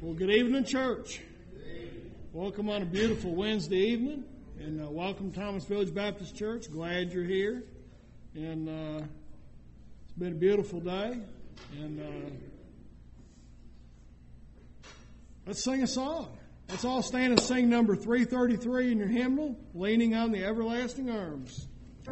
Well, good evening, church. Welcome on a beautiful Wednesday evening, and welcome Thomas Village Baptist Church. Glad you're here, and it's been a beautiful day, and let's sing a song. Let's all stand and sing number 333 in your hymnal, Leaning on the Everlasting Arms.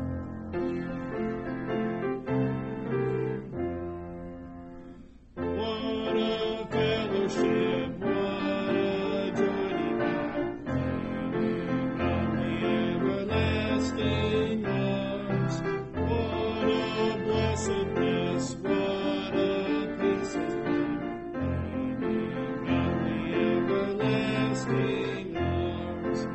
What a fellowship, what a joy divine, leaning on the everlasting arms. What a blessedness, what a peace is mine, leaning on the everlasting arms.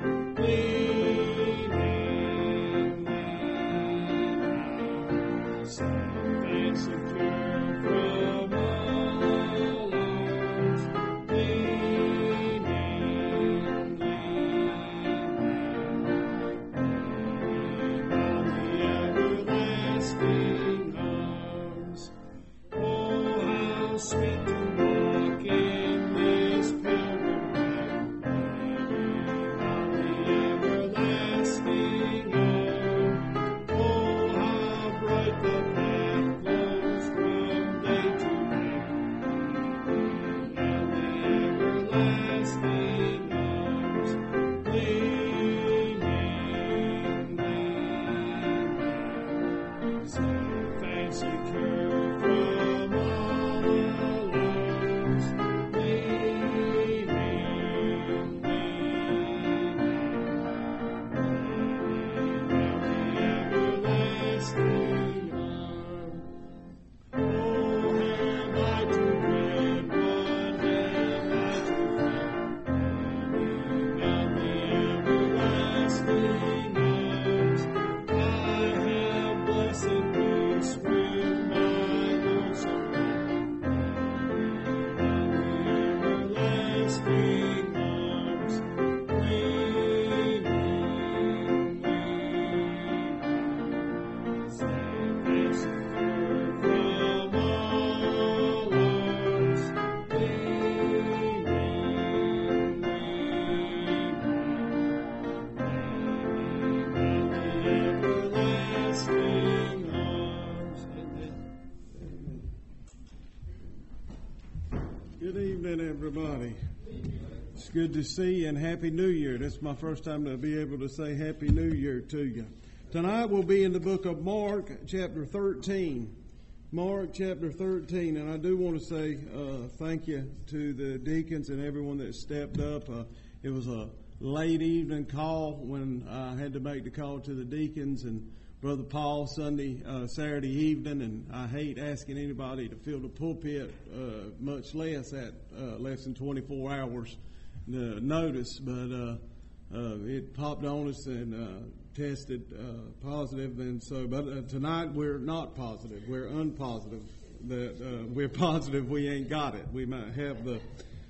Leaning, safe and secure from all alarms. Leaning, on the everlasting arms. Oh, how sweet to walk in this pilgrim way, on the everlasting arm. Oh, how bright the path glows from day to day, on the everlasting arms. Leaning, safe and secure from all alarms. Leaning, on the everlasting arm. Oh, am I to wed? What am I to wed? On the everlasting arms. I have blessed peace with my Lord surround. On the everlasting arms. Leaning, safe and secure from all alarms. Leaning, on the everlasting arms. Good evening, everybody. It's good to see you, and Happy New Year. This is my first time to be able to say Happy New Year to you. Tonight we'll be in the book of Mark, chapter 13. Mark, chapter 13. And I do want to say thank you to the deacons and everyone that stepped up. It was a late evening call when I had to make the call to the deacons and Brother Paul Saturday evening, and I hate asking anybody to fill the pulpit, much less at less than 24 hours notice, but it popped on us and tested positive, and so. But tonight we're not positive; we're unpositive. That we're positive we ain't got it. We might have the,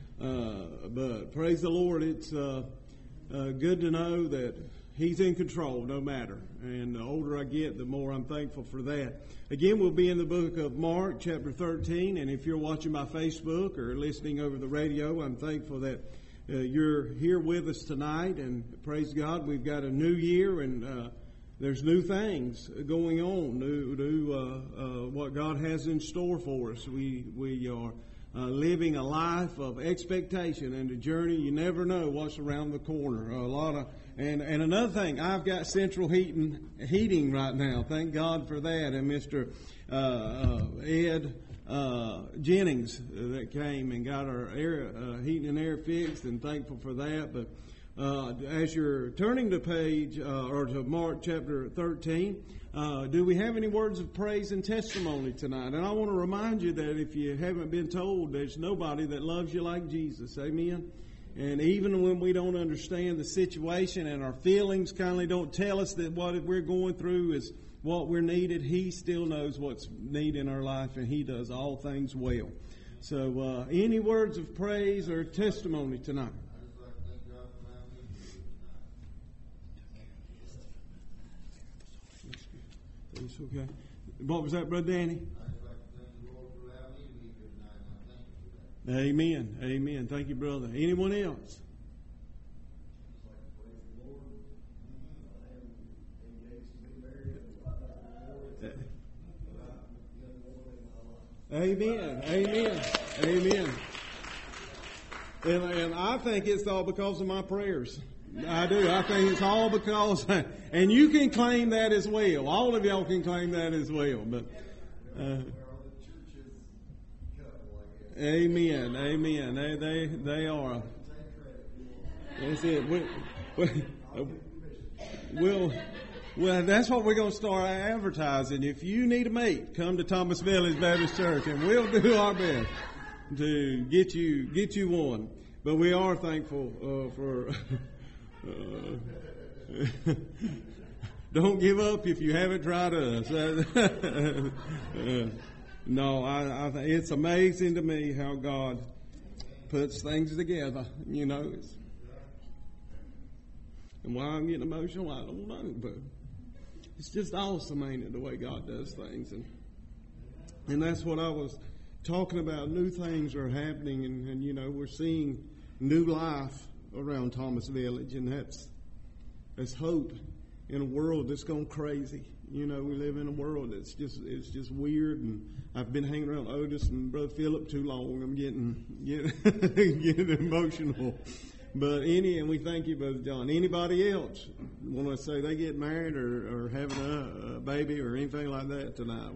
but praise the Lord. It's good to know that He's in control, no matter. And the older I get, the more I'm thankful for that. Again, we'll be in the book of Mark, chapter 13. And if you're watching by Facebook or listening over the radio, I'm thankful that you're here with us tonight. And praise God, we've got a new year, and there's new things going on, new what God has in store for us. We are living a life of expectation and a journey. You never know what's around the corner. And another thing, I've got central heating right now. Thank God for that. And Mr. Ed Jennings that came and got our heating and air fixed, and thankful for that. But as you're turning the page or to Mark chapter 13, do we have any words of praise and testimony tonight? And I want to remind you that if you haven't been told, there's nobody that loves you like Jesus. Amen. And even when we don't understand the situation and our feelings kindly don't tell us that what we're going through is what we're needed, He still knows what's needed in our life, and He does all things well. So any words of praise or testimony tonight? Okay. What was that, Brother Danny? Amen. Amen. Thank you, brother. Anyone else? Amen. Amen. Amen. And I think it's all because of my prayers. I do. I think it's all because, and you can claim that as well. All of y'all can claim that as well. But, amen. Amen. They are. That's it. Well, that's what we're going to start advertising. If you need a mate, come to Thomas Village Baptist Church, and we'll do our best to get you one. But we are thankful for. Don't give up if you haven't tried us. No, I think it's amazing to me how God puts things together. You know, and why I'm getting emotional, I don't know, but it's just awesome, ain't it, the way God does things. And that's what I was talking about. New things are happening, and you know, we're seeing new life around Thomas Village, and that's hope in a world that's gone crazy. You know, we live in a world that's just weird, and I've been hanging around Otis and Brother Philip too long. I'm getting emotional. But and we thank you, Brother John. Anybody else want to say they get married or having a baby or anything like that tonight?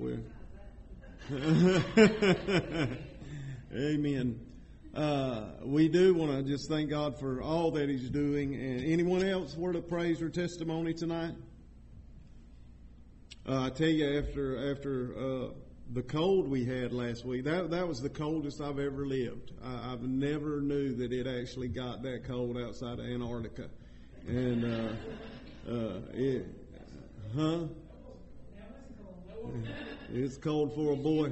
Amen. We do want to just thank God for all that He's doing. And anyone else word of praise or testimony tonight? I tell you, after the cold we had last week, that was the coldest I've ever lived. I've never knew that it actually got that cold outside of Antarctica, and it's cold for a boy.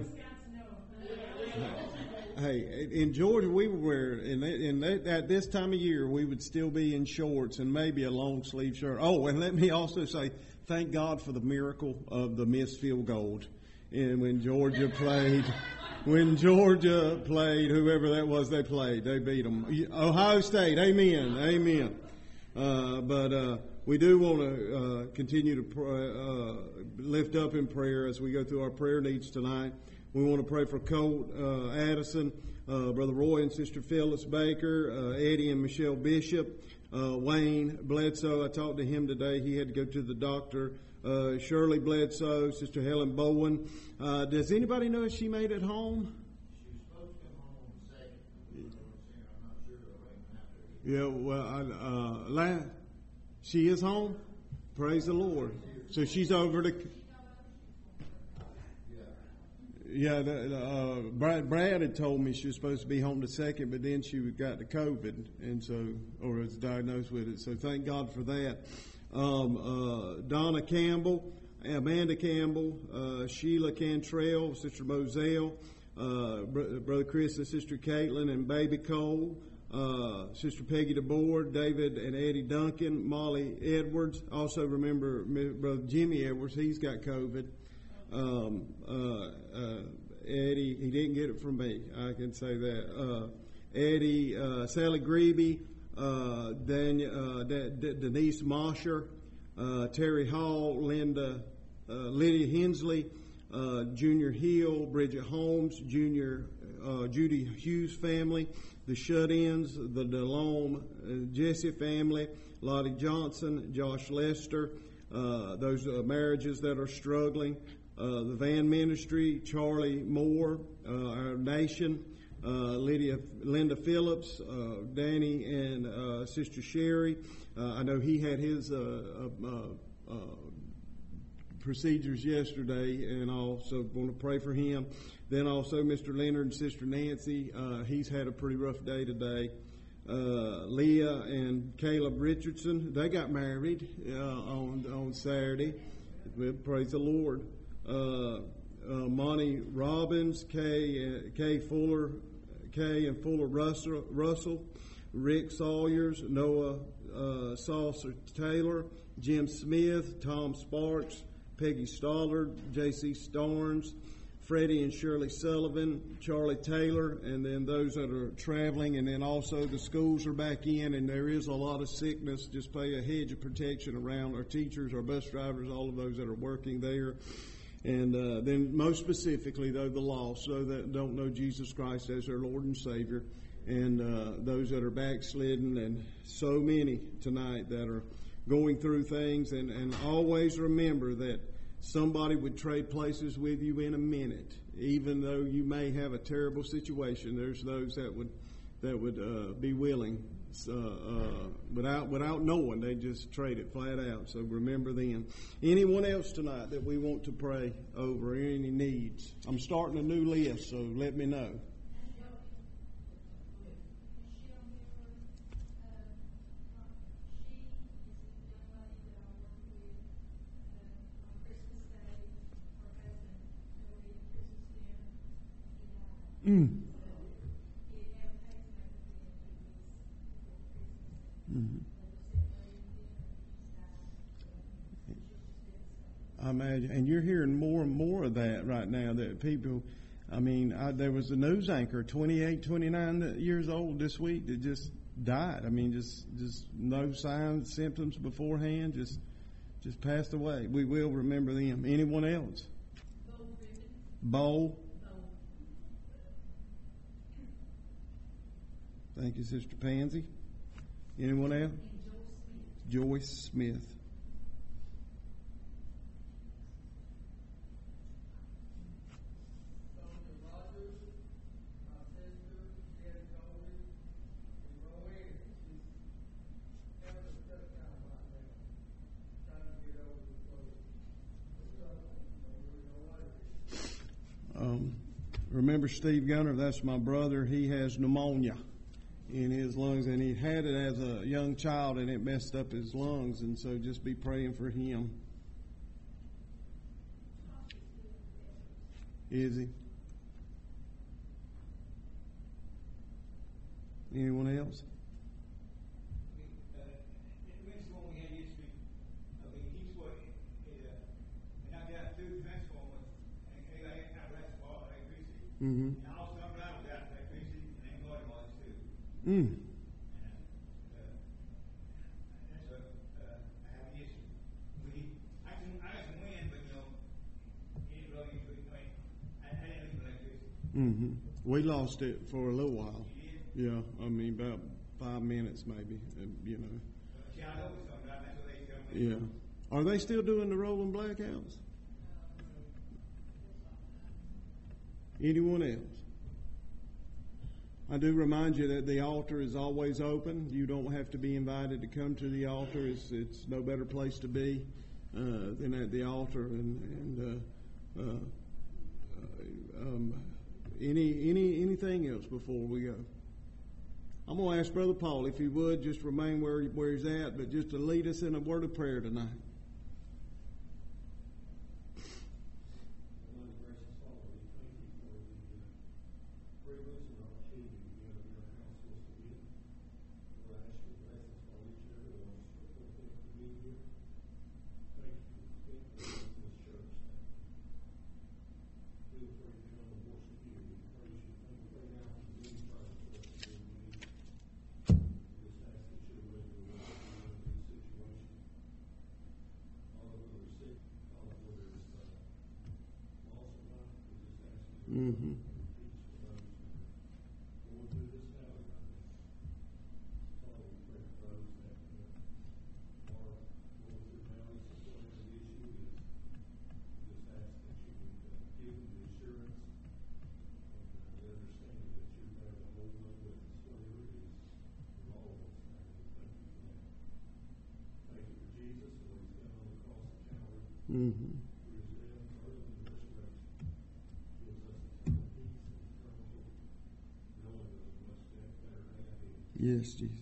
Hey, in Georgia, we were at this time of year, we would still be in shorts and maybe a long sleeve shirt. Oh, and let me also say, thank God for the miracle of the missed field goal. And when Georgia played, whoever that was, they beat them. Ohio State, amen. But we do want to continue to lift up in prayer as we go through our prayer needs tonight. We want to pray for Colt Addison, Brother Roy and Sister Phyllis Baker, Eddie and Michelle Bishop, Wayne Bledsoe. I talked to him today. He had to go to the doctor. Shirley Bledsoe, Sister Helen Bowen. Does anybody know if she made it home? She was supposed to come home on the 2nd. I'm not sure. Yeah, well, she is home. Praise the Lord. So she's over to. Yeah, Brad had told me she was supposed to be home the 2nd, but then she got the COVID, and so, or was diagnosed with it. So thank God for that. Donna Campbell, Amanda Campbell, Sheila Cantrell, Sister Moselle, Brother Chris and Sister Caitlin and Baby Cole, Sister Peggy DeBoer, David and Eddie Duncan, Molly Edwards. Also remember Brother Jimmy Edwards, he's got COVID. Eddie, he didn't get it from me, I can say that. Eddie, Sally Greeby, Denise Mosher, Terry Hall, Lydia Hensley, Junior Hill, Bridget Holmes, Judy Hughes family, the Shut-ins, the DeLome, Jesse family, Lottie Johnson, Josh Lester, those marriages that are struggling, the Van Ministry, Charlie Moore, our nation, Linda Phillips, Danny and Sister Sherry. I know he had his procedures yesterday, and I also want to pray for him. Then also Mr. Leonard and Sister Nancy. He's had a pretty rough day today. Leah and Caleb Richardson, they got married on Saturday. Praise the Lord. Monty Robbins, Kay and Fuller Russell, Rick Sawyers, Noah Saucer Taylor, Jim Smith, Tom Sparks, Peggy Stollard, J.C. Starnes, Freddie and Shirley Sullivan, Charlie Taylor, and then those that are traveling, and then also the schools are back in, and there is a lot of sickness. Just pay a hedge of protection around our teachers, our bus drivers, all of those that are working there. And then most specifically, though, the lost, those that don't know Jesus Christ as their Lord and Savior, and those that are backslidden, and so many tonight that are going through things. And always remember that somebody would trade places with you in a minute, even though you may have a terrible situation. There's those that would be willing, without knowing. They just trade it flat out. So remember them. Anyone else tonight that we want to pray over? Any needs? I'm starting a new list, so let me know. I imagine, and you're hearing more and more of that right now, that people, there was a news anchor, 28, 29 years old this week, that just died. Just no signs, symptoms beforehand, just passed away. We will remember them. Anyone else? Bowl. Thank you, Sister Pansy. Anyone else? Joyce Smith. Remember Steve Gunner? That's my brother. He has pneumonia in his lungs, and he had it as a young child, and it messed up his lungs, and so just be praying for him. Is he? Anyone else? Mm-hmm. Mm-hmm. We lost it for a little while. Yeah, about 5 minutes maybe, Yeah. Are they still doing the rolling blackouts? Anyone else? I do remind you that the altar is always open. You don't have to be invited to come to the altar. It's no better place to be than at the altar. Anything else before we go? I'm going to ask Brother Paul if he would just remain where he's at, but just to lead us in a word of prayer tonight. Mm-hmm. Mm-hmm. Yes, Jesus.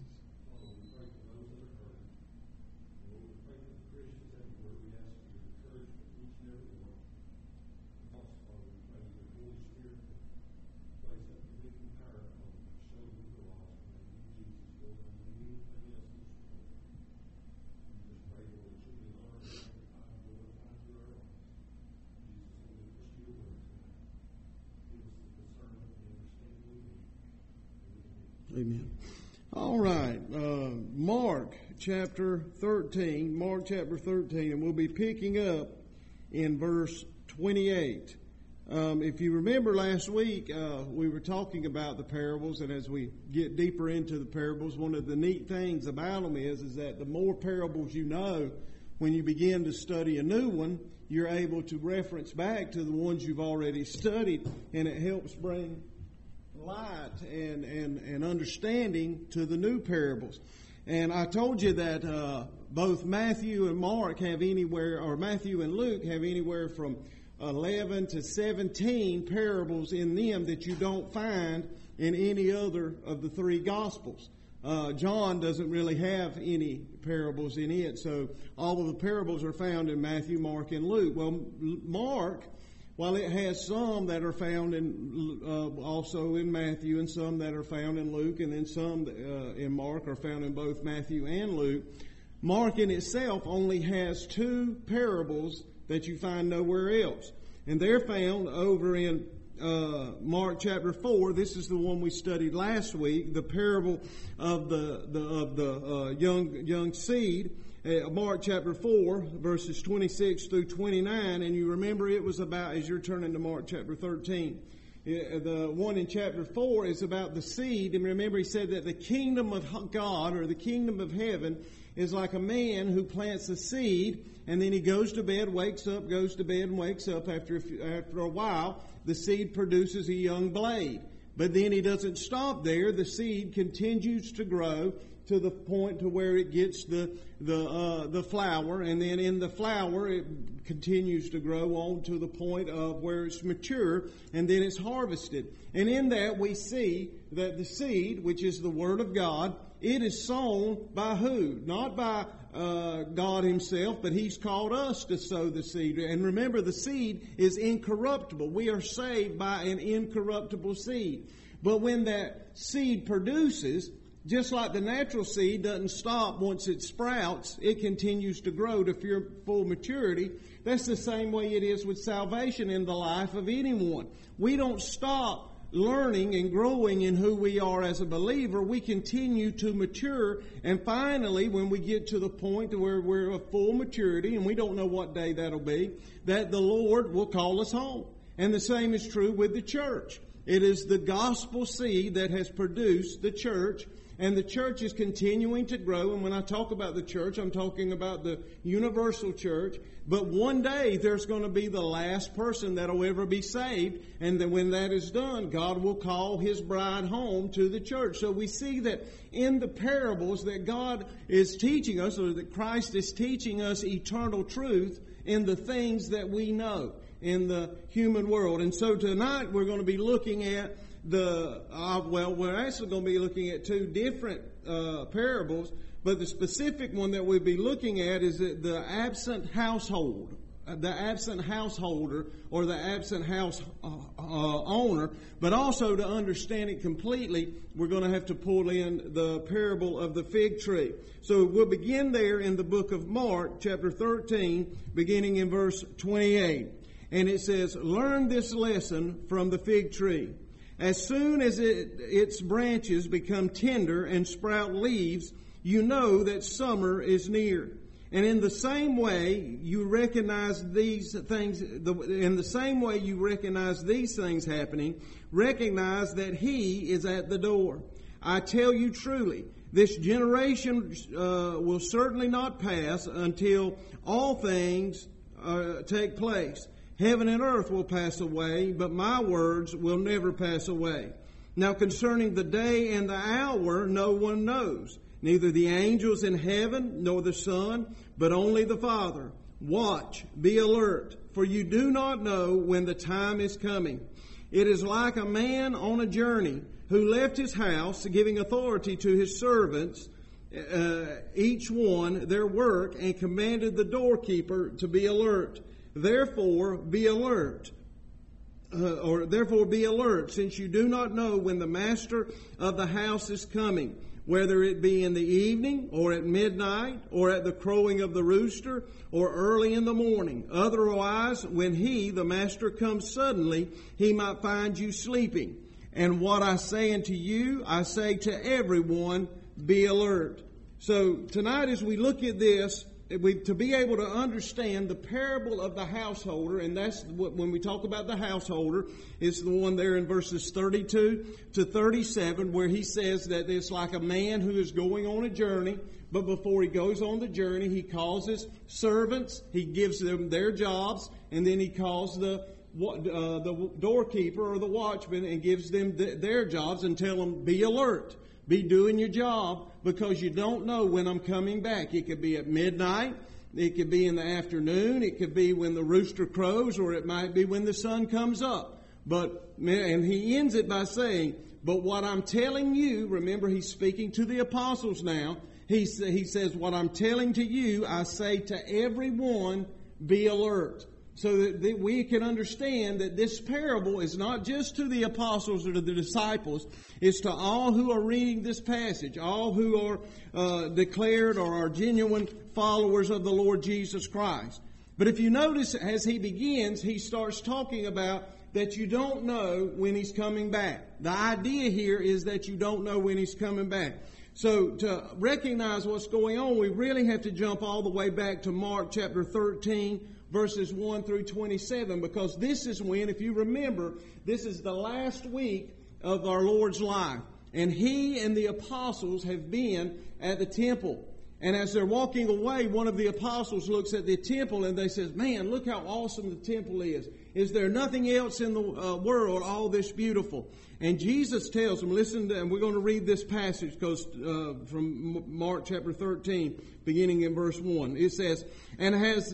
Amen. All right. Mark chapter 13. Mark chapter 13. And we'll be picking up in verse 28. If you remember last week, we were talking about the parables, and as we get deeper into the parables, one of the neat things about them is that the more parables you know, when you begin to study a new one, you're able to reference back to the ones you've already studied, and it helps bring light and understanding to the new parables. And I told you that both Matthew and Mark have anywhere, or Matthew and Luke have anywhere from 11 to 17 parables in them that you don't find in any other of the three Gospels. John doesn't really have any parables in it, so all of the parables are found in Matthew, Mark, and Luke. Well, Mark, while it has some that are found in also in Matthew and some that are found in Luke, and then some in Mark are found in both Matthew and Luke, Mark in itself only has two parables that you find nowhere else. And they're found over in Mark chapter 4. This is the one we studied last week, the parable of the young seed. Mark chapter 4, verses 26 through 29. And you remember it was about, as you're turning to Mark chapter 13, the one in chapter 4 is about the seed. And remember he said that the kingdom of God, or the kingdom of heaven, is like a man who plants a seed, and then he goes to bed, wakes up, goes to bed, and wakes up. After a while, the seed produces a young blade. But then he doesn't stop there. The seed continues to grow to the point to where it gets the flower, and then in the flower it continues to grow on to the point of where it's mature, and then it's harvested. And in that we see that the seed, which is the Word of God, it is sown by who? Not by God himself, but he's called us to sow the seed. And remember, the seed is incorruptible. We are saved by an incorruptible seed. But when that seed produces, just like the natural seed doesn't stop once it sprouts, it continues to grow to full maturity. That's the same way it is with salvation in the life of anyone. We don't stop learning and growing in who we are as a believer. We continue to mature, and finally, when we get to the point where we're of full maturity, and we don't know what day that'll be, that the Lord will call us home. And the same is true with the church. It is the gospel seed that has produced the church, and the church is continuing to grow. And when I talk about the church, I'm talking about the universal church. But one day there's going to be the last person that will ever be saved. And then when that is done, God will call his bride home to the church. So we see that in the parables that God is teaching us, or that Christ is teaching us eternal truth in the things that we know in the human world. And so tonight we're going to be looking at we're actually going to be looking at two different parables, but the specific one that we'll be looking at is the absent household, the absent householder, or the absent house owner. But also, to understand it completely, we're going to have to pull in the parable of the fig tree. So we'll begin there in the book of Mark, chapter 13, beginning in verse 28. And it says, "Learn this lesson from the fig tree. As soon as its branches become tender and sprout leaves, you know that summer is near. And in the same way you recognize these things happening, recognize that he is at the door. I tell you truly, this generation will certainly not pass until all things take place. Heaven and earth will pass away, but my words will never pass away. Now concerning the day and the hour, no one knows, neither the angels in heaven nor the Son, but only the Father. Watch, be alert, for you do not know when the time is coming. It is like a man on a journey who left his house, giving authority to his servants, each one their work, and commanded the doorkeeper to be alert. Therefore be alert, since you do not know when the master of the house is coming, whether it be in the evening, or at midnight, or at the crowing of the rooster, or early in the morning. Otherwise, when he, the master, comes suddenly, he might find you sleeping. And what I say unto you, I say to everyone, be alert. So tonight as we look at this, to be able to understand the parable of the householder, and that's what, when we talk about the householder, it's the one there in verses 32 to 37 where he says that it's like a man who is going on a journey, but before he goes on the journey, he calls his servants, he gives them their jobs, and then he calls the doorkeeper or the watchman and gives them their jobs and tell them, be alert. Be doing your job because you don't know when I'm coming back. It could be at midnight. It could be in the afternoon. It could be when the rooster crows, or it might be when the sun comes up. And he ends it by saying, but what I'm telling you, remember he's speaking to the apostles now. He says, what I'm telling to you, I say to everyone, be alert. So that we can understand that this parable is not just to the apostles or to the disciples. It's to all who are reading this passage, all who are declared or are genuine followers of the Lord Jesus Christ. But if you notice, as he begins, he starts talking about that you don't know when he's coming back. The idea here is that you don't know when he's coming back. So to recognize what's going on, we really have to jump all the way back to Mark chapter 13, verses 1 through 27, because this is when, if you remember, this is the last week of our Lord's life. And he and the apostles have been at the temple. And as they're walking away, one of the apostles looks at the temple and they says, man, look how awesome the temple is. Is there nothing else in the world all this beautiful? And Jesus tells them, listen, and we're going to read this passage because from Mark chapter 13, beginning in verse 1. It says, and as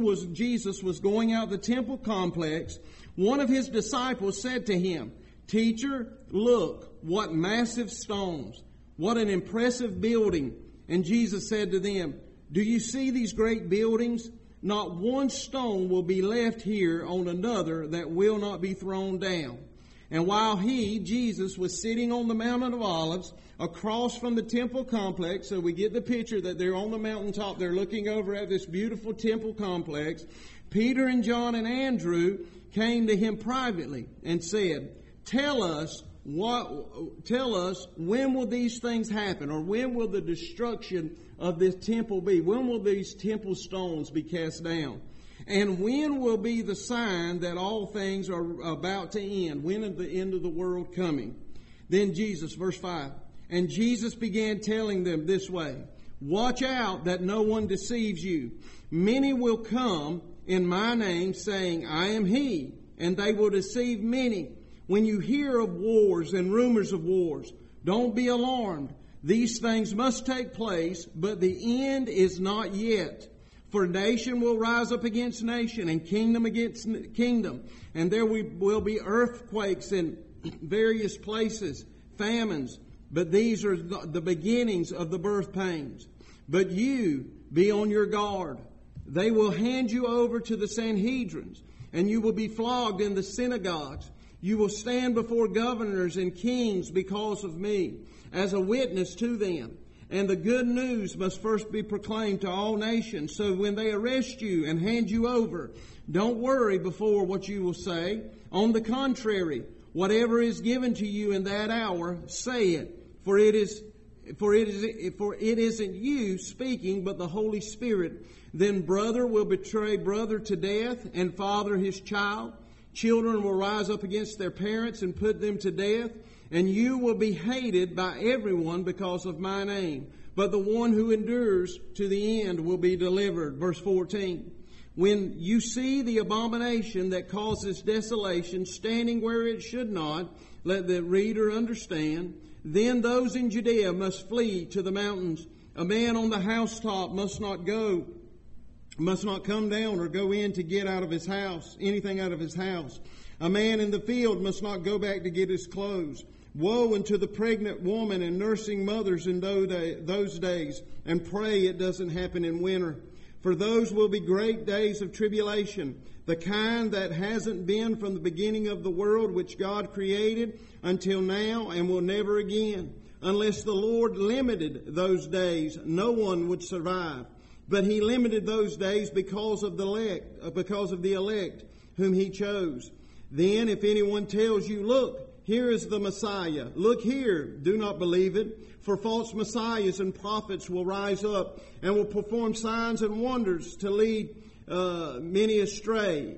Jesus was going out the temple complex, one of his disciples said to him, Teacher, look, what massive stones, what an impressive building. And Jesus said to them, do you see these great buildings? Not one stone will be left here on another that will not be thrown down. And while Jesus, was sitting on the Mountain of Olives across from the temple complex, so we get the picture that they're on the mountaintop, they're looking over at this beautiful temple complex, Peter and John and Andrew came to him privately and said, Tell us when will these things happen, or when will the destruction of this temple be? When will these temple stones be cast down? And when will be the sign that all things are about to end? When is the end of the world coming? Then Jesus, verse 5, and Jesus began telling them this way, watch out that no one deceives you. Many will come in my name saying, I am he, and they will deceive many. When you hear of wars and rumors of wars, don't be alarmed. These things must take place, but the end is not yet. For nation will rise up against nation and kingdom against kingdom. And there will be earthquakes in various places, famines. But these are the beginnings of the birth pains. But you be on your guard. They will hand you over to the Sanhedrins, and you will be flogged in the synagogues. You will stand before governors and kings because of me, as a witness to them. And the good news must first be proclaimed to all nations. So when they arrest you and hand you over, don't worry before what you will say. On the contrary, whatever is given to you in that hour, say it. For it isn't you speaking, but the Holy Spirit. Then brother will betray brother to death, and father his child. Children will rise up against their parents and put them to death. And you will be hated by everyone because of my name. But the one who endures to the end will be delivered. Verse 14. When you see the abomination that causes desolation standing where it should not, let the reader understand. Then those in Judea must flee to the mountains. A man on the housetop must not come down or go in to get out of his house, anything out of his house. A man in the field must not go back to get his clothes. Woe unto the pregnant woman and nursing mothers in those days, and pray it doesn't happen in winter. For those will be great days of tribulation, the kind that hasn't been from the beginning of the world which God created until now and will never again. Unless the Lord limited those days, no one would survive. But he limited those days because of the elect whom he chose. Then if anyone tells you, look, Here is the Messiah. Look here, do not believe it. For false messiahs and prophets will rise up and will perform signs and wonders to lead many astray,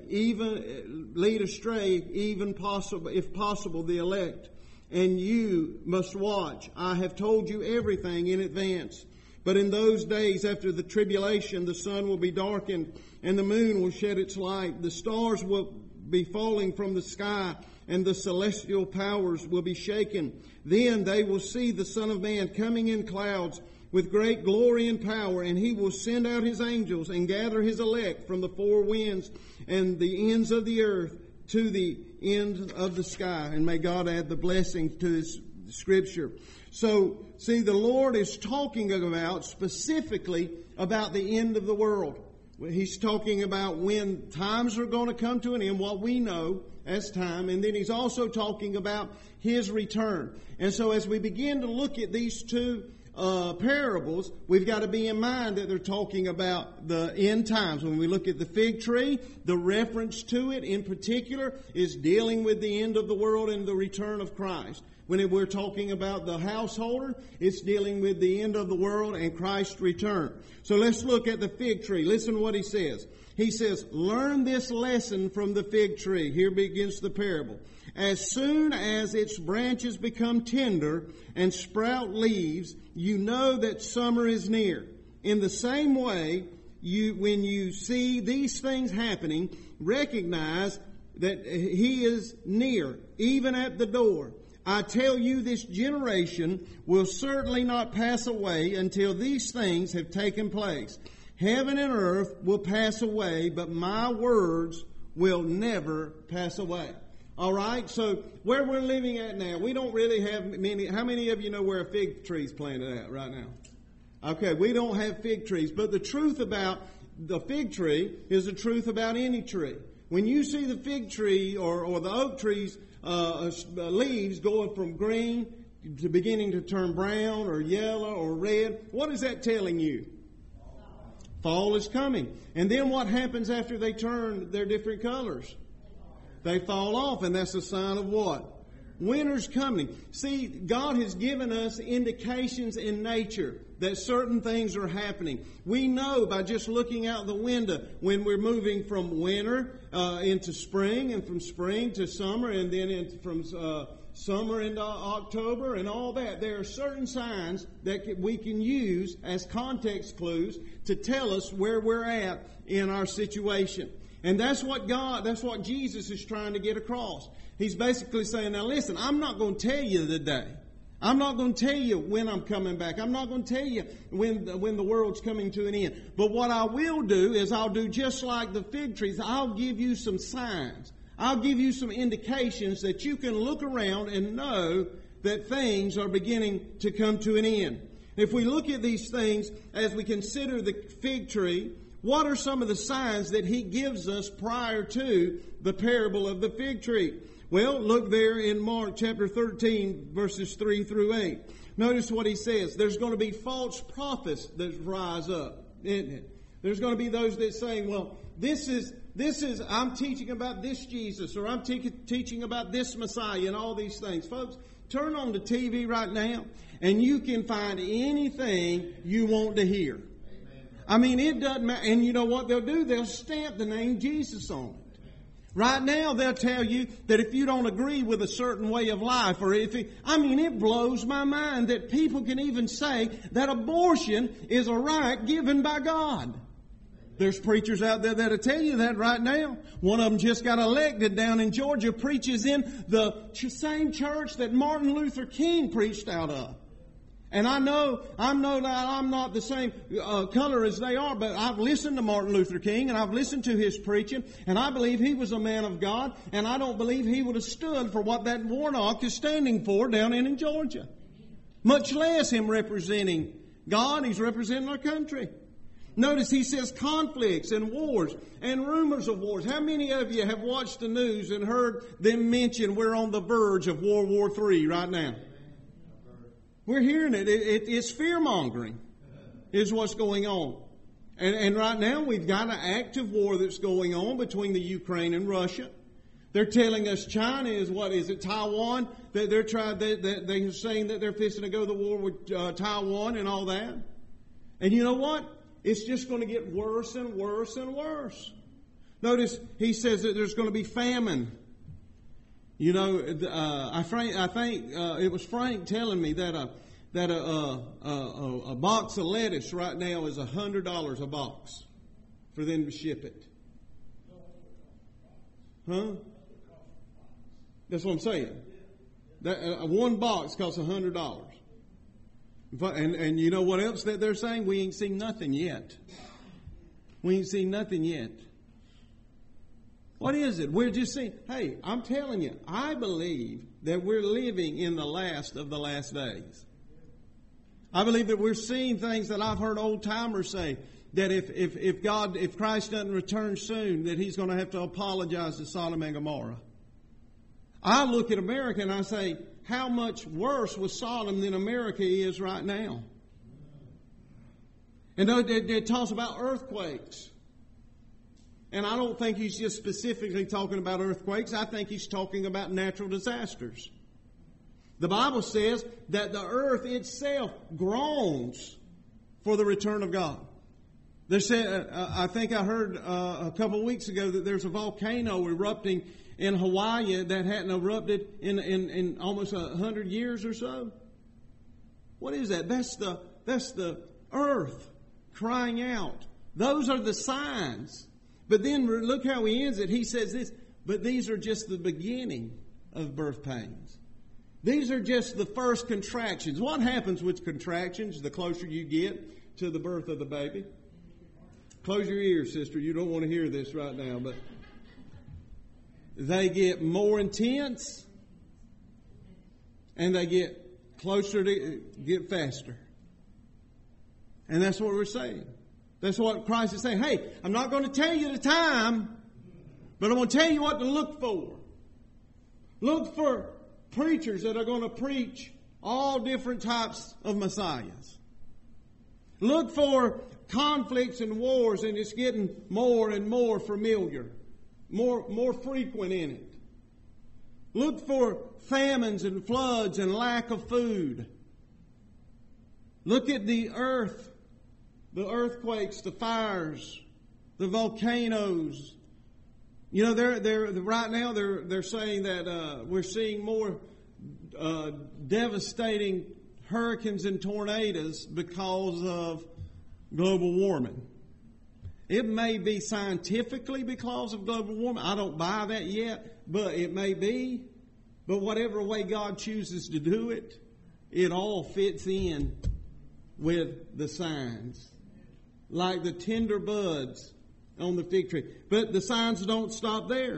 even possible, if possible, the elect. And you must watch. I have told you everything in advance. But in those days after the tribulation, the sun will be darkened and the moon will shed its light. The stars will be falling from the sky and the celestial powers will be shaken. Then they will see the Son of Man coming in clouds with great glory and power, and He will send out His angels and gather His elect from the four winds and the ends of the earth to the end of the sky. And may God add the blessing to His Scripture. So, see, the Lord is talking about specifically about the end of the world. He's talking about when times are going to come to an end, what we know as time, and then He's also talking about His return. And so as we begin to look at these two parables, we've got to be in mind that they're talking about the end times. When we look at the fig tree, the reference to it in particular is dealing with the end of the world and the return of Christ. When we're talking about the householder, it's dealing with the end of the world and Christ's return. So let's look at the fig tree. Listen to what he says. He says, learn this lesson from the fig tree. Here begins the parable. As soon as its branches become tender and sprout leaves, you know that summer is near. In the same way, when you see these things happening, recognize that He is near, even at the door. I tell you, this generation will certainly not pass away until these things have taken place. Heaven and earth will pass away, but my words will never pass away. All right, so where we're living at now, we don't really have many. How many of you know where a fig tree is planted at right now? Okay, we don't have fig trees, but the truth about the fig tree is the truth about any tree. When you see the fig tree or the oak tree's leaves going from green to beginning to turn brown or yellow or red, what is that telling you? Fall is coming. And then what happens after they turn their different colors? They fall off, and that's a sign of what? Winter's coming. See, God has given us indications in nature that certain things are happening. We know by just looking out the window when we're moving from winter into spring, and from spring to summer, and then from summer into October and all that. There are certain signs that we can use as context clues to tell us where we're at in our situation. And that's what Jesus is trying to get across. He's basically saying, now listen, I'm not going to tell you the day. I'm not going to tell you when I'm coming back. I'm not going to tell you when the world's coming to an end. But what I will do is I'll do just like the fig trees. I'll give you some signs. I'll give you some indications that you can look around and know that things are beginning to come to an end. If we look at these things as we consider the fig tree, what are some of the signs that He gives us prior to the parable of the fig tree? Well, look there in Mark chapter 13, verses 3 through 8. Notice what He says. There's going to be false prophets that rise up, isn't it? There's going to be those that say, well, this is I'm teaching about this Jesus, or I'm teaching about this Messiah, and all these things. Folks, turn on the TV right now, and you can find anything you want to hear. I mean, it doesn't matter. And you know what they'll do? They'll stamp the name Jesus on it. Right now, they'll tell you that if you don't agree with a certain way of life, or it blows my mind that people can even say that abortion is a right given by God. There's preachers out there that'll tell you that right now. One of them just got elected down in Georgia, preaches in the same church that Martin Luther King preached out of. And I know that I'm not the same color as they are, but I've listened to Martin Luther King and I've listened to his preaching, and I believe he was a man of God, and I don't believe he would have stood for what that Warnock is standing for down in Georgia. Much less him representing God, he's representing our country. Notice he says conflicts and wars and rumors of wars. How many of you have watched the news and heard them mention we're on the verge of World War III right now? We're hearing it. It's fear-mongering is what's going on. And right now we've got an active war that's going on between the Ukraine and Russia. They're telling us China is what is it? Taiwan. They're saying that they're fixing to go to war with Taiwan and all that. And you know what? It's just going to get worse and worse and worse. Notice he says that there's going to be famine. You know, I think it was Frank telling me that a box of lettuce right now is $100 a box for them to ship it. Huh? That's what I'm saying. That one box costs $100. And you know what else that they're saying? We ain't seen nothing yet. We ain't seen nothing yet. What is it? We're just saying, hey, I'm telling you, I believe that we're living in the last of the last days. I believe that we're seeing things that I've heard old timers say, that if Christ doesn't return soon, that He's going to have to apologize to Sodom and Gomorrah. I look at America and I say, how much worse was Sodom than America is right now? And it talks about earthquakes. And I don't think he's just specifically talking about earthquakes. I think he's talking about natural disasters. The Bible says that the earth itself groans for the return of God. I think I heard a couple of weeks ago that there's a volcano erupting in Hawaii that hadn't erupted in almost 100 years or so. What is that? That's the earth crying out. Those are the signs. But then look how he ends it. He says this, but these are just the beginning of birth pains. These are just the first contractions. What happens with contractions the closer you get to the birth of the baby? Close your ears, sister. You don't want to hear this right now, but they get more intense and they get closer to get faster. And that's what we're saying. That's what Christ is saying. Hey, I'm not going to tell you the time, but I'm going to tell you what to look for. Look for preachers that are going to preach all different types of messiahs. Look for conflicts and wars, and it's getting more and more familiar, more frequent in it. Look for famines and floods and lack of food. Look at the earth. The earthquakes, the fires, the volcanoes. You know, they're right now they're saying that we're seeing more devastating hurricanes and tornadoes because of global warming. It may be scientifically because of global warming. I don't buy that yet, but it may be. But whatever way God chooses to do it, it all fits in with the signs. Like the tender buds on the fig tree. But the signs don't stop there.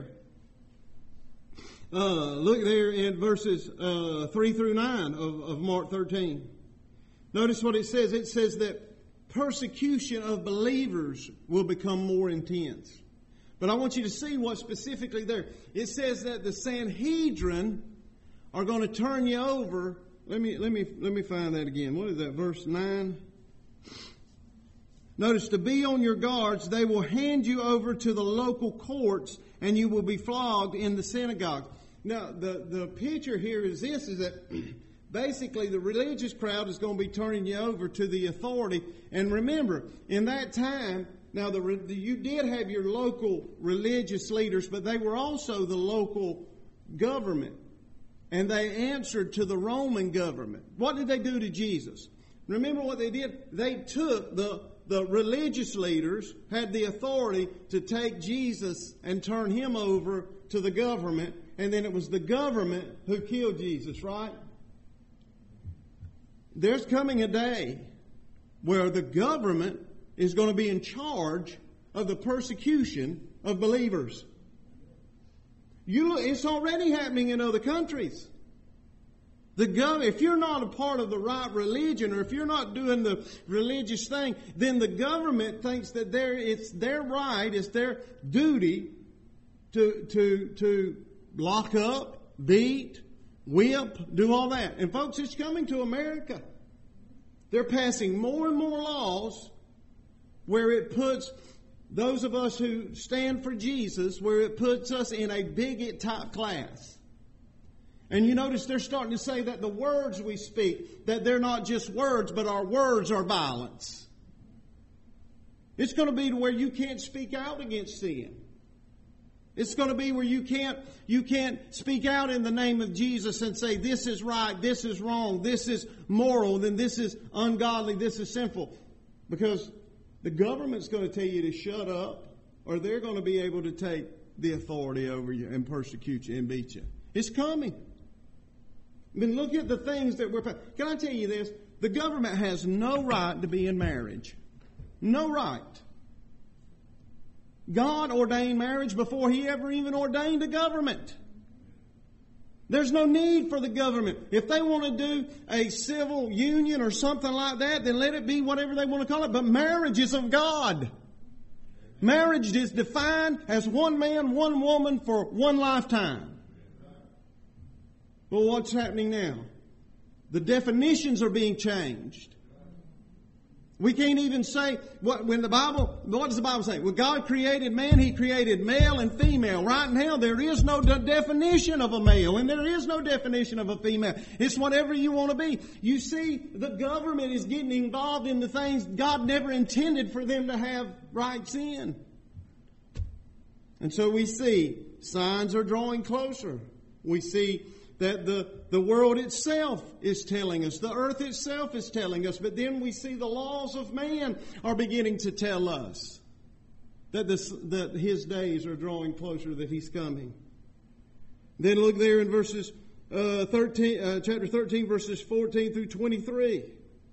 Look there in verses 3 through 9 of Mark 13. Notice what it says. It says that persecution of believers will become more intense. But I want you to see what's specifically there. It says that the Sanhedrin are going to turn you over. Let me find that again. What is that? Verse 9. Notice, to be on your guards, they will hand you over to the local courts and you will be flogged in the synagogue. Now, the picture here is this, is that basically the religious crowd is going to be turning you over to the authority. And remember, in that time, now you did have your local religious leaders, but they were also the local government. And they answered to the Roman government. What did they do to Jesus? Remember what they did? They took the religious leaders had the authority to take Jesus and turn him over to the government, and then it was the government who killed Jesus, right? There's coming a day where the government is going to be in charge of the persecution of believers. It's already happening in other countries. If you're not a part of the right religion, or if you're not doing the religious thing, then the government thinks that it's their right, it's their duty to lock up, beat, whip, do all that. And folks, it's coming to America. They're passing more and more laws where it puts those of us who stand for Jesus, where it puts us in a bigot type class. And you notice they're starting to say that the words we speak, that they're not just words, but our words are violence. It's going to be to where you can't speak out against sin. It's going to be where you can't speak out in the name of Jesus and say, this is right, this is wrong, this is moral, then this is ungodly, this is sinful. Because the government's going to tell you to shut up, or they're going to be able to take the authority over you and persecute you and beat you. It's coming. I mean, look at the things that we're... Can I tell you this? The government has no right to be in marriage. No right. God ordained marriage before He ever even ordained a government. There's no need for the government. If they want to do a civil union or something like that, then let it be whatever they want to call it. But marriage is of God. Marriage is defined as one man, one woman for one lifetime. But what's happening now? The definitions are being changed. We can't even say, what does the Bible say? When God created man, He created male and female. Right now, there is no definition of a male and there is no definition of a female. It's whatever you want to be. You see, the government is getting involved in the things God never intended for them to have rights in. And so we see signs are drawing closer. We see that the world itself is telling us. The earth itself is telling us. But then we see the laws of man are beginning to tell us that His days are drawing closer, that He's coming. Then look there in verses chapter 13, verses 14 through 23.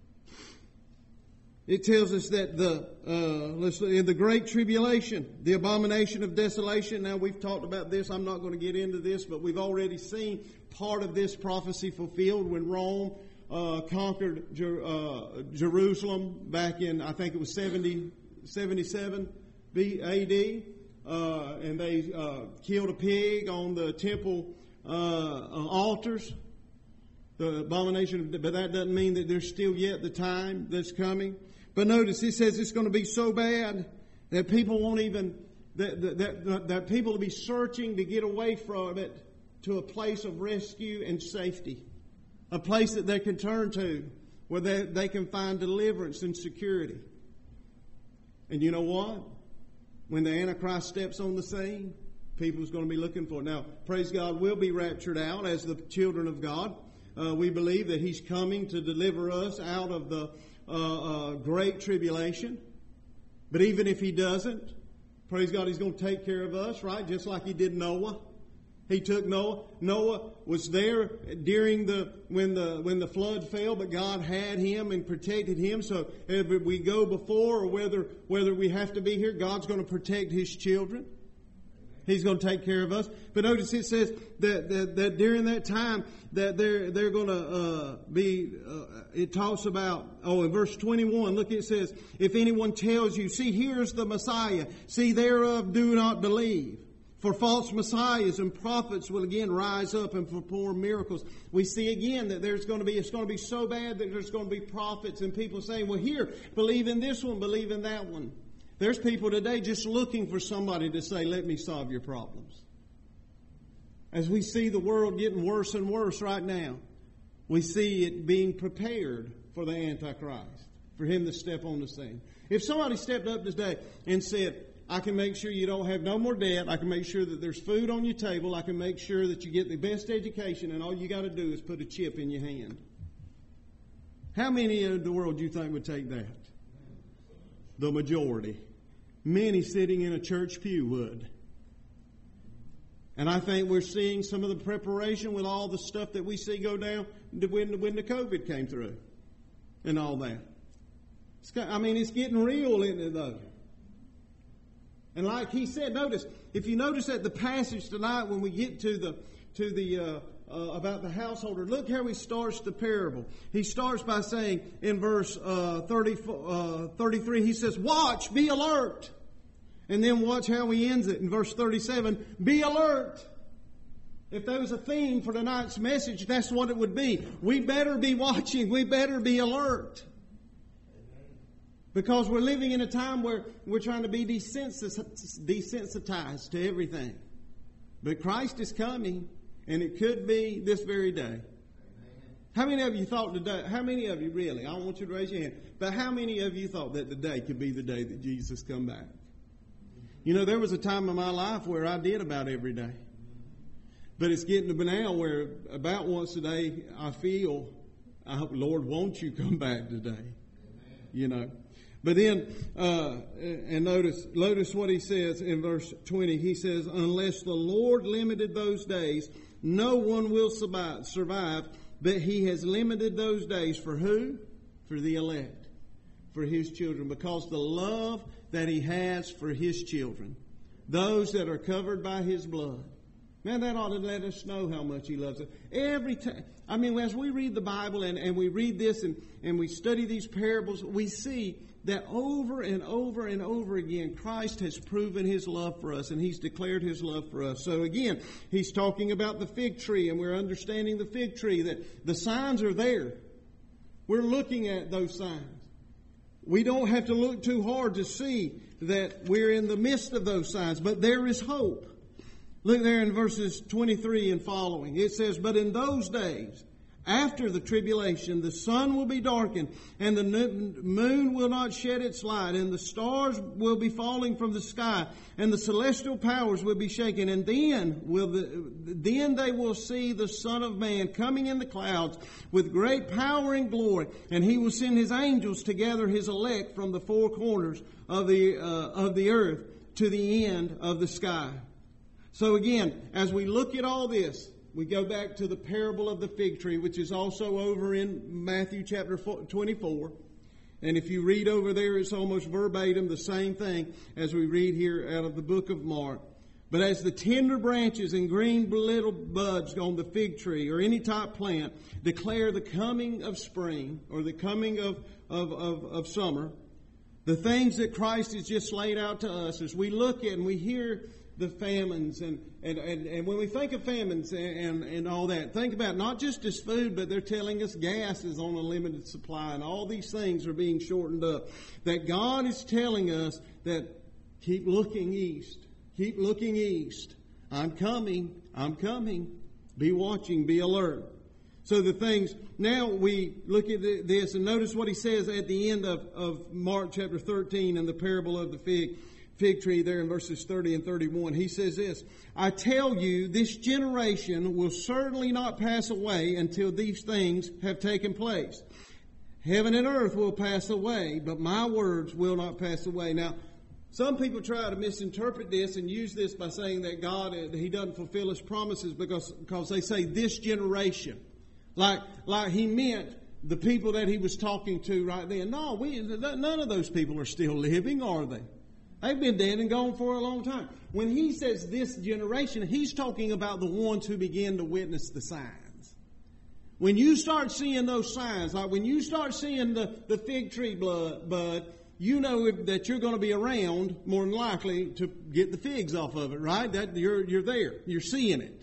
It tells us that in the great tribulation, the abomination of desolation. Now we've talked about this. I'm not going to get into this, but we've already seen part of this prophecy fulfilled when Rome conquered Jerusalem back in, I think it was 77 AD. And they killed a pig on the temple altars. The abomination, but that doesn't mean that there's still yet the time that's coming. But notice, it says it's going to be so bad that people won't even, that people will be searching to get away from it to a place of rescue and safety. A place that they can turn to where they can find deliverance and security. And you know what? When the Antichrist steps on the scene, people's going to be looking for it. Now, praise God, we'll be raptured out as the children of God. We believe that He's coming to deliver us out of the great tribulation. But even if He doesn't, praise God, He's going to take care of us, right? Just like He did Noah. He took Noah. Noah was there during when the flood fell, but God had him and protected him. So if we go before or whether we have to be here, God's going to protect His children. He's going to take care of us. But notice it says that during that time that they're going to be. It talks about in verse 21. Look, it says, "If anyone tells you, see, here's the Messiah. See, thereof do not believe. For false messiahs and prophets will again rise up and perform miracles." We see again that it's going to be so bad that there's going to be prophets and people saying, "Well, here, believe in this one, believe in that one." There's people today just looking for somebody to say, "Let me solve your problems." As we see the world getting worse and worse right now, we see it being prepared for the Antichrist, for him to step on the scene. If somebody stepped up today and said, "I can make sure you don't have no more debt. I can make sure that there's food on your table. I can make sure that you get the best education, and all you got to do is put a chip in your hand." How many in the world do you think would take that? The majority. Many sitting in a church pew would. And I think we're seeing some of the preparation with all the stuff that we see go down when the COVID came through and all that. It's getting real, isn't it, though? And like he said, if you notice at the passage tonight when we get to the about the householder, look how he starts the parable. He starts by saying in verse 33, he says, "Watch, be alert." And then watch how he ends it in verse 37, "Be alert." If there was a theme for tonight's message, that's what it would be. We better be watching. We better be alert. Because we're living in a time where we're trying to be desensitized to everything. But Christ is coming, and it could be this very day. How many of you thought today, how many of you really, I don't want you to raise your hand, but how many of you thought that today could be the day that Jesus come back? You know, there was a time in my life where I did about every day. But it's getting to be now where about once a day I feel, Lord, won't you come back today? You know. But then, and notice what he says in verse 20. He says, unless the Lord limited those days, no one will survive. But he has limited those days for who? For the elect, for his children. Because the love that he has for his children, those that are covered by his blood. Man, that ought to let us know how much he loves us. Every time, I mean, as we read the Bible and we read this and we study these parables, we see that over and over and over again, Christ has proven his love for us, and he's declared his love for us. So again, he's talking about the fig tree, and we're understanding the fig tree, that the signs are there. We're looking at those signs. We don't have to look too hard to see that we're in the midst of those signs, but there is hope. Look there in verses 23 and following. It says, but in those days, after the tribulation, the sun will be darkened, and the moon will not shed its light, and the stars will be falling from the sky, and the celestial powers will be shaken. And then they will see the Son of Man coming in the clouds with great power and glory, and he will send his angels to gather his elect from the four corners of the earth to the end of the sky. So again, as we look at all this, we go back to the parable of the fig tree, which is also over in Matthew chapter 24. And if you read over there, it's almost verbatim the same thing as we read here out of the book of Mark. But as the tender branches and green little buds on the fig tree or any type plant declare the coming of spring or the coming of summer, the things that Christ has just laid out to us as we look at and we hear the famines and when we think of famines and all that, think about not just as food, but they're telling us gas is on a limited supply and all these things are being shortened up. That God is telling us that keep looking east. Keep looking east. I'm coming. I'm coming. Be watching. Be alert. So the things, now we look at this and notice what he says at the end of Mark chapter 13 in the parable of the fig tree there in verses 30 and 31. He says this, I tell you, this generation will certainly not pass away until these things have taken place. Heaven and earth will pass away, but my words will not pass away. Now, some people try to misinterpret this and use this by saying that God, He doesn't fulfill His promises because they say this generation. Like He meant the people that He was talking to right then. No, none of those people are still living, are they? They've been dead and gone for a long time. When He says this generation, He's talking about the ones who begin to witness the signs. When you start seeing those signs, like when you start seeing the fig tree bud, you know that you're going to be around more than likely to get the figs off of it, right? That you're there. You're seeing it.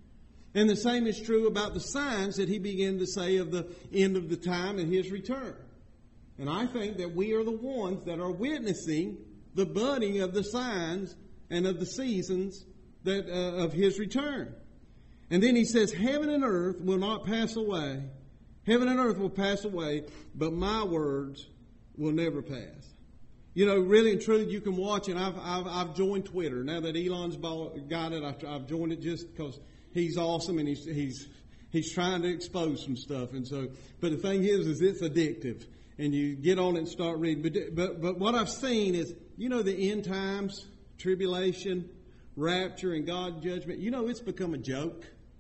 And the same is true about the signs that He began to say of the end of the time and His return. And I think that we are the ones that are witnessing the budding of the signs and of the seasons that of His return. And then He says, heaven and earth will not pass away. Heaven and earth will pass away, but my words will never pass. You know, really and truly, you can watch, and I've joined Twitter. Now that Elon's got it, I've joined it just because he's awesome and he's trying to expose some stuff. And so, but the thing is it's addictive. And you get on it and start reading. But what I've seen is, you know, the end times, tribulation, rapture, and God's judgment. You know, it's become a joke.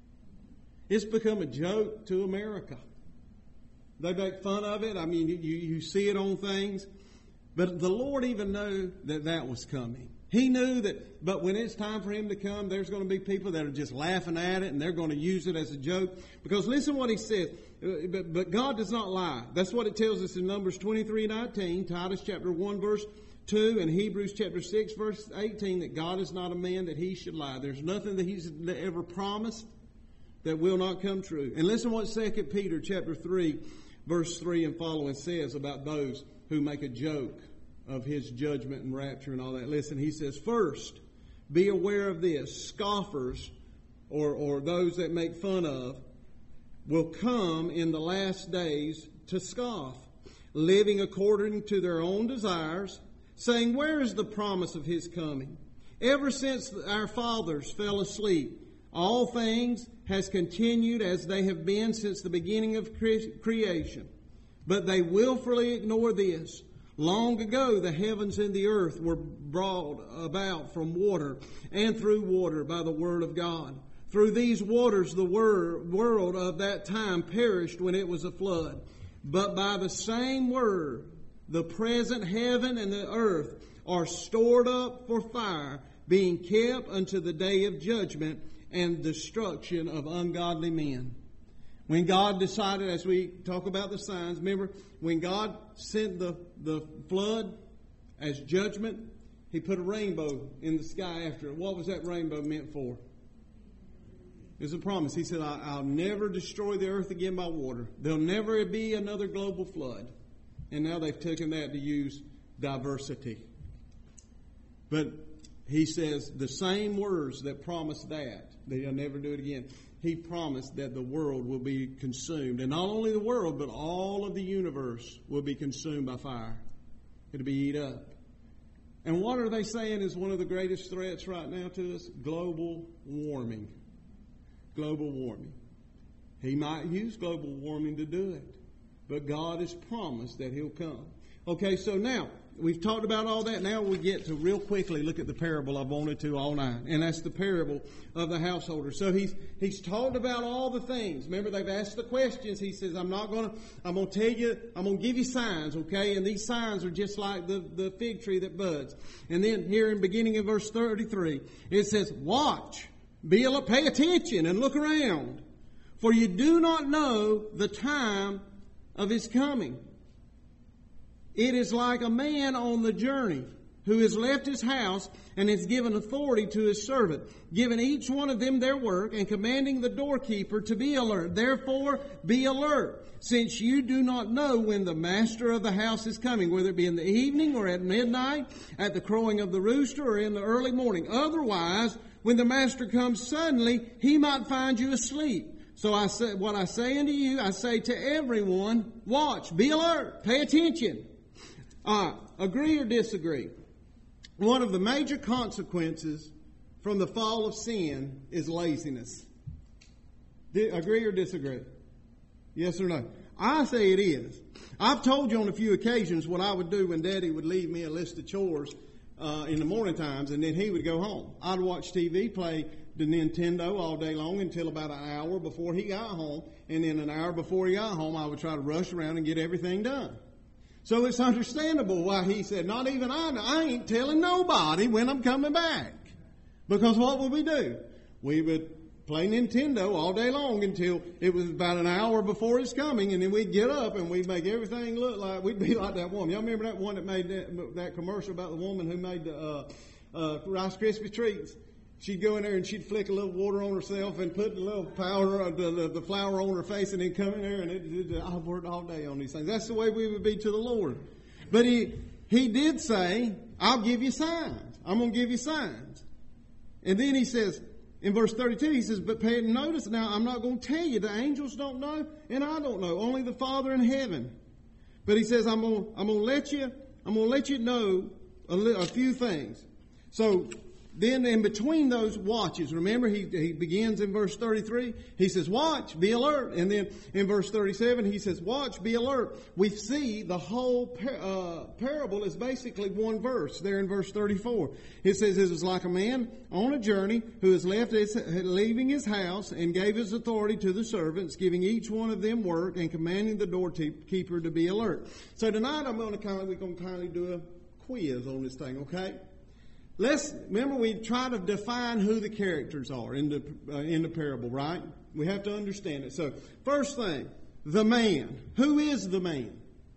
It's become a joke to America. They make fun of it. I mean, you see it on things. But the Lord even knew that was coming. He knew that, but when it's time for Him to come, there's going to be people that are just laughing at it and they're going to use it as a joke. Because listen what He says. But God does not lie. That's what it tells us in Numbers 23:19, Titus chapter 1 verse 2, and Hebrews chapter 6 verse 18, that God is not a man that He should lie. There's nothing that He's ever promised that will not come true. And listen what 2 Peter chapter 3 verse 3 and following says about those who make a joke of his judgment and rapture and all that. Listen, he says, first, be aware of this. Scoffers, or those that make fun of, will come in the last days to scoff, living according to their own desires, saying, where is the promise of his coming? Ever since our fathers fell asleep, all things has continued as they have been since the beginning of creation. But they willfully ignore this. Long ago, the heavens and the earth were brought about from water and through water by the word of God. Through these waters, the world of that time perished when it was a flood. But by the same word, the present heaven and the earth are stored up for fire, being kept unto the day of judgment and destruction of ungodly men. When God decided, as we talk about the signs, remember, when God sent the flood as judgment, He put a rainbow in the sky after it. What was that rainbow meant for? It was a promise. He said, I'll never destroy the earth again by water. There'll never be another global flood. And now they've taken that to use diversity. But He says the same words that promised that He'll never do it again. He promised that the world will be consumed. And not only the world, but all of the universe will be consumed by fire. It'll be eat up. And what are they saying is one of the greatest threats right now to us? Global warming. Global warming. He might use global warming to do it. But God has promised that He'll come. Okay, so now, we've talked about all that. Now we get to real quickly look at the parable I've wanted to all night. And that's the parable of the householder. So he's talked about all the things. Remember, they've asked the questions. He says, I'm going to tell you, I'm going to give you signs, okay? And these signs are just like the fig tree that buds. And then here in beginning in verse 33, it says, watch, pay attention and look around. For you do not know the time of His coming. It is like a man on the journey who has left his house and has given authority to his servant, giving each one of them their work and commanding the doorkeeper to be alert. Therefore, be alert, since you do not know when the master of the house is coming, whether it be in the evening or at midnight, at the crowing of the rooster or in the early morning. Otherwise, when the master comes suddenly, he might find you asleep. So I say, what I say unto you, I say to everyone, watch, be alert, pay attention. Agree or disagree? One of the major consequences from the fall of sin is laziness. Agree or disagree? Yes or no? I say it is. I've told you on a few occasions what I would do when Daddy would leave me a list of chores in the morning times, and then he would go home. I'd watch TV, play the Nintendo all day long until about an hour before he got home, and then an hour before he got home, I would try to rush around and get everything done. So it's understandable why he said, not even I ain't telling nobody when I'm coming back. Because what would we do? We would play Nintendo all day long until it was about an hour before it's coming, and then we'd get up and we'd make everything look like, we'd be like that woman. Y'all remember that one that made that commercial about the woman who made the Rice Krispie treats? She'd go in there and she'd flick a little water on herself and put a little powder, the flour on her face, and then come in there and I've worked all day on these things. That's the way we would be to the Lord. But he did say, I'll give you signs. I'm going to give you signs. And then he says, in verse 32, he says, but pay notice now, I'm not going to tell you. The angels don't know, and I don't know. Only the Father in heaven. But he says, I'm going to let you know a few things. So then in between those watches, remember he begins in verse 33, he says, watch, be alert. And then in verse 37, he says, watch, be alert. We see the whole parable is basically one verse there in verse 34. It says, it was like a man on a journey who has leaving his house and gave his authority to the servants, giving each one of them work and commanding the doorkeeper to be alert. So tonight we're going to kindly do a quiz on this thing, okay? Remember, we try to define who the characters are in the parable, right? We have to understand it. So, first thing, the man. Who is the man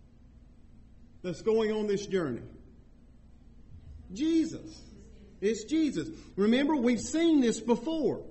that's going on this journey? Jesus. It's Jesus. Remember, we've seen this before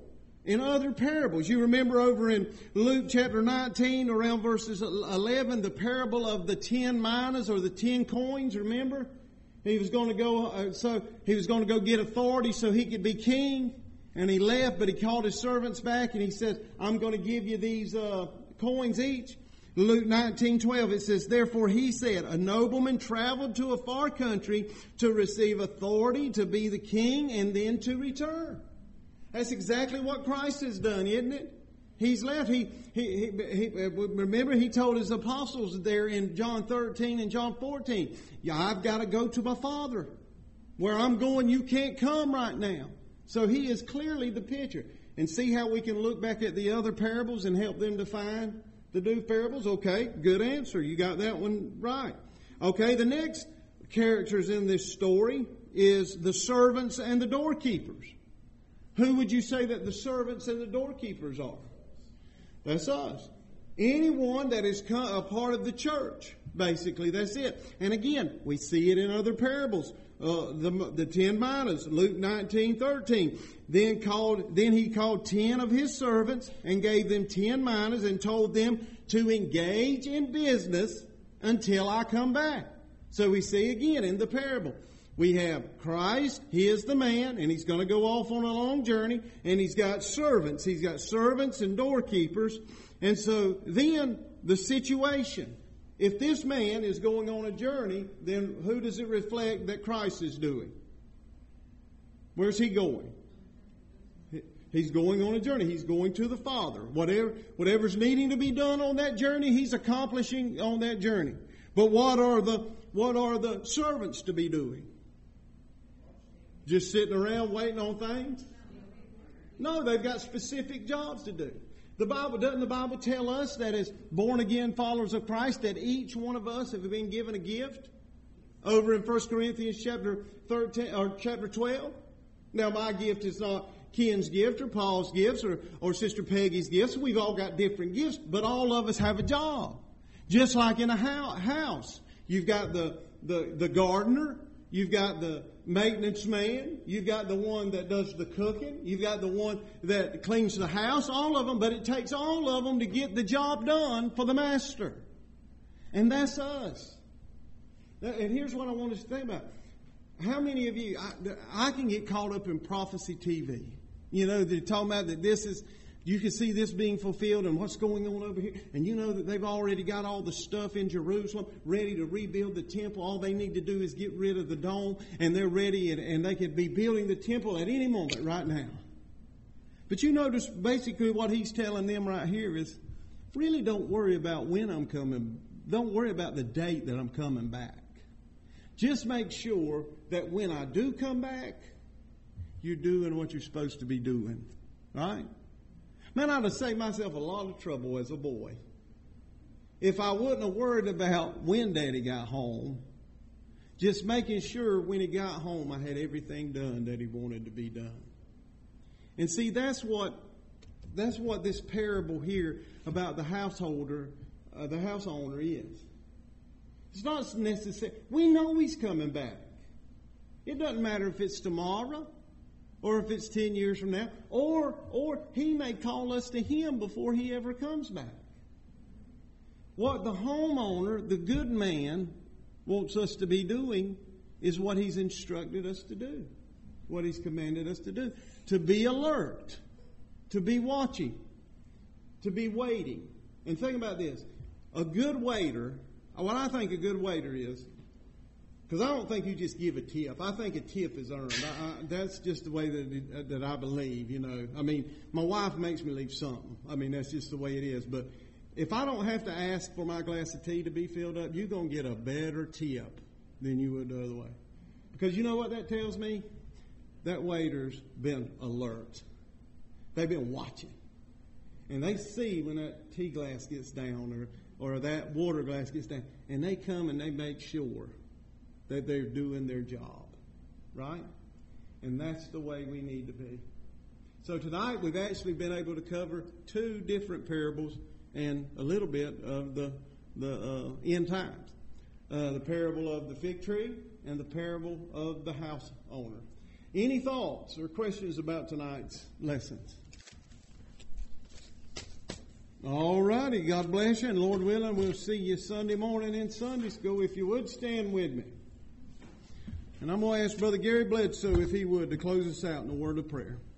in other parables. You remember over in Luke chapter 19, around verses 11, the parable of the 10 minas or the 10 coins, remember? He was going to go get authority so he could be king. And he left, but he called his servants back and he said, I'm going to give you these coins each. Luke 19:12, it says, therefore he said, a nobleman traveled to a far country to receive authority, to be the king, and then to return. That's exactly what Christ has done, isn't it? He's left. Remember, he told his apostles there in John 13 and John 14, I've got to go to my Father. Where I'm going, you can't come right now. So he is clearly the picture. And see how we can look back at the other parables and help them define the new parables? Okay, good answer. You got that one right. Okay, the next characters in this story is the servants and the doorkeepers. Who would you say that the servants and the doorkeepers are? That's us. Anyone that is a part of the church. Basically, that's it. And again, we see it in other parables. The 10 minas, Luke 19:13. Then he called 10 of his servants and gave them 10 minas and told them to engage in business until I come back. So we see again in the parable. We have Christ, He is the man, and He's going to go off on a long journey, and He's got servants. He's got servants and doorkeepers. And so then the situation. If this man is going on a journey, then who does it reflect that Christ is doing? Where's He going? He's going on a journey. He's going to the Father. Whatever's needing to be done on that journey, He's accomplishing on that journey. But what are the servants to be doing? Just sitting around waiting on things? No, they've got specific jobs to do. Doesn't the Bible tell us that as born again followers of Christ, that each one of us have been given a gift? Over in 1 Corinthians chapter 13 or chapter 12. Now my gift is not Ken's gift or Paul's gifts or Sister Peggy's gifts. We've all got different gifts, but all of us have a job. Just like in a house. You've got the gardener, you've got the maintenance man, you've got the one that does the cooking, you've got the one that cleans the house, all of them, but it takes all of them to get the job done for the master. And that's us. And here's what I want us to think about. How many of you, I can get caught up in prophecy TV. You know, they're talking about that you can see this being fulfilled and what's going on over here. And you know that they've already got all the stuff in Jerusalem ready to rebuild the temple. All they need to do is get rid of the dome and they're ready and they could be building the temple at any moment right now. But you notice basically what he's telling them right here is really don't worry about when I'm coming. Don't worry about the date that I'm coming back. Just make sure that when I do come back, you're doing what you're supposed to be doing. Right? Man, I'd have saved myself a lot of trouble as a boy if I wouldn't have worried about when Daddy got home, just making sure when he got home I had everything done that he wanted to be done. And see, that's what this parable here about the house owner is. It's not necessary. We know he's coming back. It doesn't matter if it's tomorrow. Or if it's 10 years from now. Or he may call us to him before he ever comes back. What the homeowner, the good man, wants us to be doing is what he's instructed us to do. What he's commanded us to do. To be alert. To be watching. To be waiting. And think about this. A good waiter, what I think a good waiter is, because I don't think you just give a tip. I think a tip is earned. That's just the way that I believe, you know. I mean, my wife makes me leave something. I mean, that's just the way it is. But if I don't have to ask for my glass of tea to be filled up, you're going to get a better tip than you would the other way. Because you know what that tells me? That waiter's been alert. They've been watching. And they see when that tea glass gets down or that water glass gets down. And they come and they make sure that they're doing their job, right? And that's the way we need to be. So tonight we've actually been able to cover two different parables and a little bit of the end times. The parable of the fig tree and the parable of the house owner. Any thoughts or questions about tonight's lessons? All righty. God bless you. And Lord willing, we'll see you Sunday morning in Sunday school. If you would, stand with me. And I'm going to ask Brother Gary Bledsoe if he would to close us out in a word of prayer.